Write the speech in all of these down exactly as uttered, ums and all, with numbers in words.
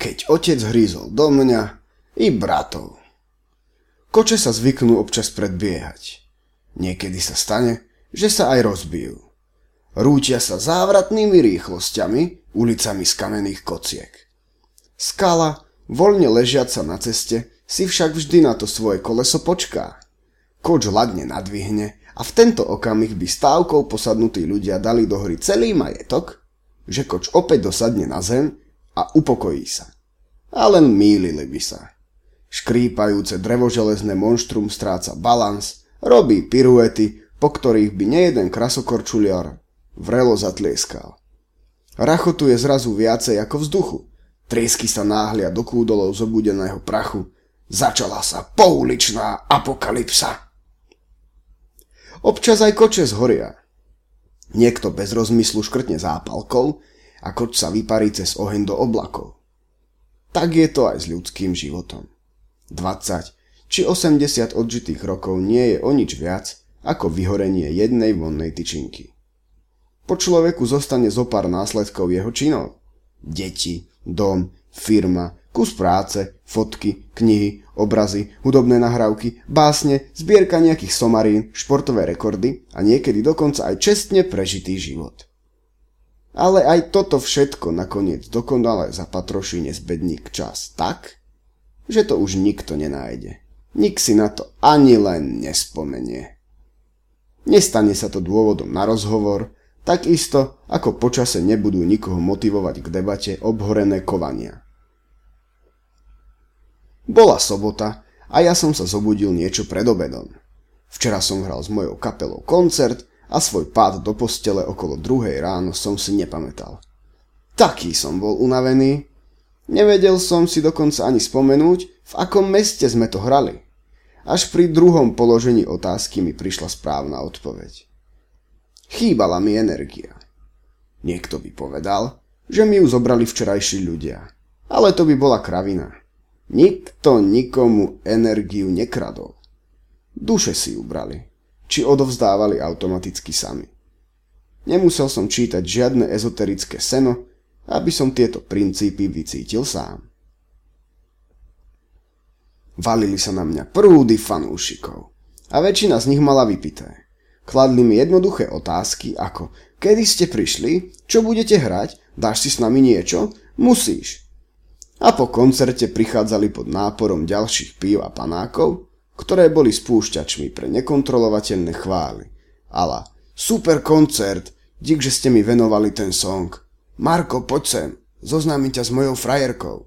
keď otec hrízol do mňa i bratov. Koče sa zvyknú občas predbiehať. Niekedy sa stane, že sa aj rozbijú. Rútia sa závratnými rýchlosťami ulicami z kamenných kociek. Skala, voľne ležiaca na ceste, si však vždy na to svoje koleso počká. Koč ladne nadvihne a v tento okamih by stávkou posadnutí ľudia dali do hry celý majetok, že koč opäť dosadne na zem a upokojí sa. A len mýlili by sa. Škrípajúce drevoželezné monštrum stráca balans, robí piruety, po ktorých by nejeden krasokorčuliar vrelo zatlieskal. Rachotu je zrazu viacej ako vzduchu. Triesky sa náhlia do kúdolov zobudeného prachu. Začala sa pouličná apokalypsa. Občas aj koče zhoria. Niekto bez rozmyslu škrtne zápalkou a koč sa vyparí cez oheň do oblakov. Tak je to aj s ľudským životom. dvadsať či osemdesiat odžitých rokov nie je o nič viac ako vyhorenie jednej vonnej tyčinky. Po človeku zostane zopár následkov jeho činov. Deti, dom, firma, kus práce, fotky, knihy, obrazy, hudobné nahrávky, básne, zbierka nejakých somarín, športové rekordy a niekedy dokonca aj čestne prežitý život. Ale aj toto všetko nakoniec dokonale zapatroší nezbedník čas tak, že to už nikto nenájde. Nik si na to ani len nespomenie. Nestane sa to dôvodom na rozhovor, takisto ako počase nebudú nikoho motivovať k debate obhorené kovania. Bola sobota a ja som sa zobudil niečo pred obedom. Včera som hral s mojou kapelou koncert a svoj pád do postele okolo druhej ráno som si nepamätal. Taký som bol unavený. Nevedel som si dokonca ani spomenúť, v akom meste sme to hrali. Až pri druhom položení otázky mi prišla správna odpoveď. Chýbala mi energia. Niekto by povedal, že mi ju zobrali včerajší ľudia. Ale to by bola kravina. Nikto nikomu energiu nekradol. Duše si ju brali, či odovzdávali automaticky sami. Nemusel som čítať žiadne ezoterické seno, aby som tieto princípy vycítil sám. Valili sa na mňa prúdy fanúšikov a väčšina z nich mala vypité. Kladli mi jednoduché otázky ako: kedy ste prišli? Čo budete hrať? Dáš si s nami niečo? Musíš. A po koncerte prichádzali pod náporom ďalších pív a panákov, ktoré boli spúšťačmi pre nekontrolovateľné chvály. Ala: super koncert, dík, že ste mi venovali ten song. Marko, poď sem, zoznámim ťa s mojou frajerkou.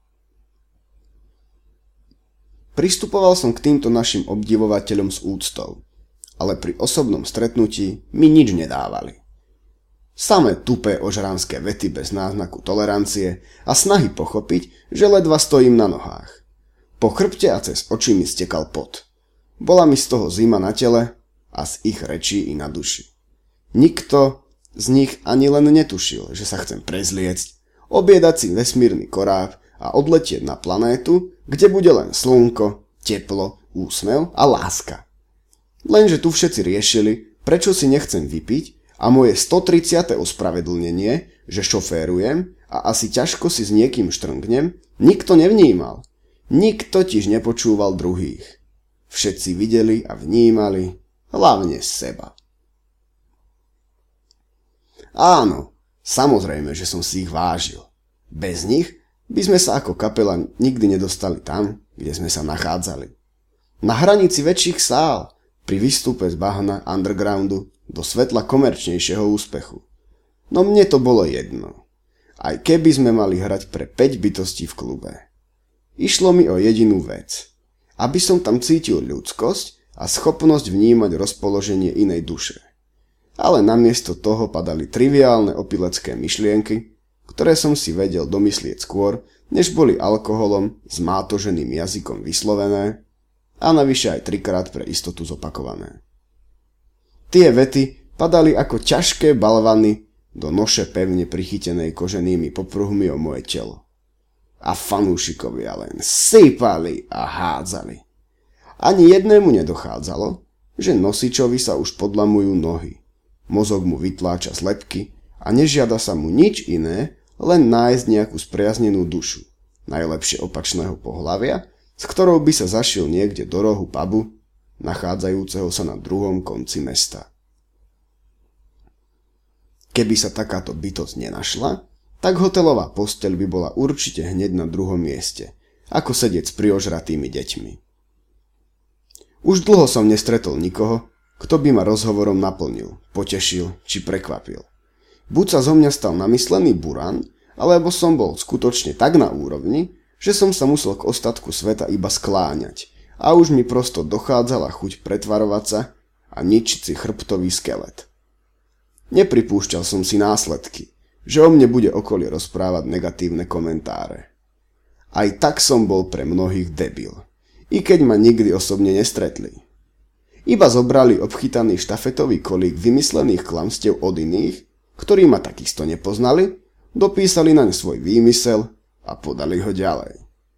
Pristupoval som k týmto našim obdivovateľom s úctou, ale pri osobnom stretnutí mi nič nedávali. Samé tupé ožranské vety bez náznaku tolerancie a snahy pochopiť, že ledva stojím na nohách. Po chrbte a cez oči mi stekal pot. Bola mi z toho zima na tele a z ich rečí i na duši. Nikto z nich ani len netušil, že sa chcem prezliecť, obiedať si vesmírny koráb a odletieť na planétu, kde bude len slnko, teplo, úsmev a láska. Lenže tu všetci riešili, prečo si nechcem vypiť a moje stotridsiate ospravedlnenie, že šoférujem a asi ťažko si s niekým štrngnem, nikto nevnímal. Nikto tiež nepočúval druhých. Všetci videli a vnímali, hlavne seba. Áno, samozrejme, že som si ich vážil. Bez nich by sme sa ako kapela nikdy nedostali tam, kde sme sa nachádzali. Na hranici väčších sál, pri výstupe z bahna undergroundu do svetla komerčnejšieho úspechu. No mne to bolo jedno. Aj keby sme mali hrať pre päť bytostí v klube. Išlo mi o jedinú vec. Aby som tam cítil ľudskosť a schopnosť vnímať rozpoloženie inej duše. Ale namiesto toho padali triviálne opilecké myšlienky, ktoré som si vedel domyslieť skôr, než boli alkoholom s mátoženým jazykom vyslovené a navyše aj trikrát pre istotu zopakované. Tie vety padali ako ťažké balvany do noše pevne prichytenej koženými popruhmi o moje telo. A fanúšikovia len sypali a hádzali. Ani jednému nedochádzalo, že nosičovi sa už podlamujú nohy. Mozog mu vytláča slepky a nežiada sa mu nič iné, len nájsť nejakú spriaznenú dušu, najlepšie opačného pohlavia, s ktorou by sa zašiel niekde do rohu pubu, nachádzajúceho sa na druhom konci mesta. Keby sa takáto bytosť nenašla, tak hotelová posteľ by bola určite hneď na druhom mieste, ako sedieť s priožratými deťmi. Už dlho som nestretol nikoho, kto by ma rozhovorom naplnil, potešil či prekvapil. Buď sa zo mňa stal namyslený buran, alebo som bol skutočne tak na úrovni, že som sa musel k ostatku sveta iba skláňať a už mi prosto dochádzala chuť pretvarovať sa a ničiť si chrbtový skelet. Nepripúšťal som si následky, že o mne bude okolie rozprávať negatívne komentáre. Aj tak som bol pre mnohých debil, i keď ma nikdy osobne nestretli. Iba zobrali obchytaný štafetový kolík vymyslených klamstiev od iných, ktorí ma takisto nepoznali, dopísali naň svoj výmysel a podali ho ďalej.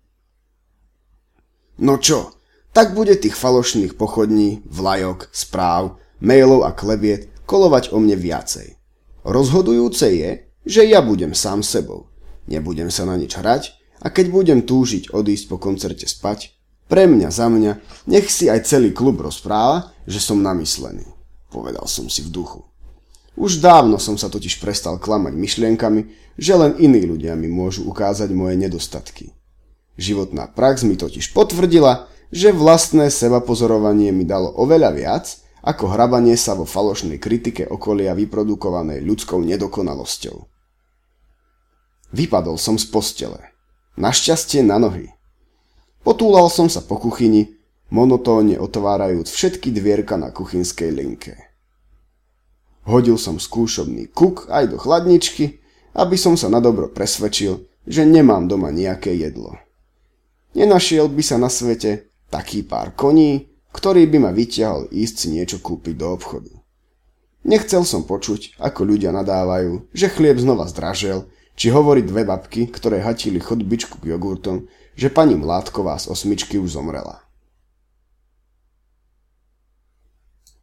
No čo, tak bude tých falošných pochodní, vlajok, správ, mailov a klebiet kolovať o mne viacej. Rozhodujúce je, že ja budem sám sebou. Nebudem sa na nič hrať a keď budem túžiť odísť po koncerte spať, pre mňa za mňa nech si aj celý klub rozpráva, že som namyslený, povedal som si v duchu. Už dávno som sa totiž prestal klamať myšlienkami, že len iní ľudia mi môžu ukázať moje nedostatky. Životná prax mi totiž potvrdila, že vlastné sebapozorovanie mi dalo oveľa viac, ako hrabanie sa vo falošnej kritike okolia vyprodukovanej ľudskou nedokonalosťou. Vypadol som z postele. Našťastie na nohy. Potúlal som sa po kuchyni, monotónne otvárajúc všetky dvierka na kuchynskej linke. Hodil som skúšobný kuk aj do chladničky, aby som sa nadobro presvedčil, že nemám doma nejaké jedlo. Nenašiel by sa na svete taký pár koní, ktorý by ma vyťahol ísť si niečo kúpiť do obchodu. Nechcel som počuť, ako ľudia nadávajú, že chlieb znova zdražel, či hovorí dve babky, ktoré hatili chodbičku k jogurtom, že pani Mládková z osmičky už zomrela.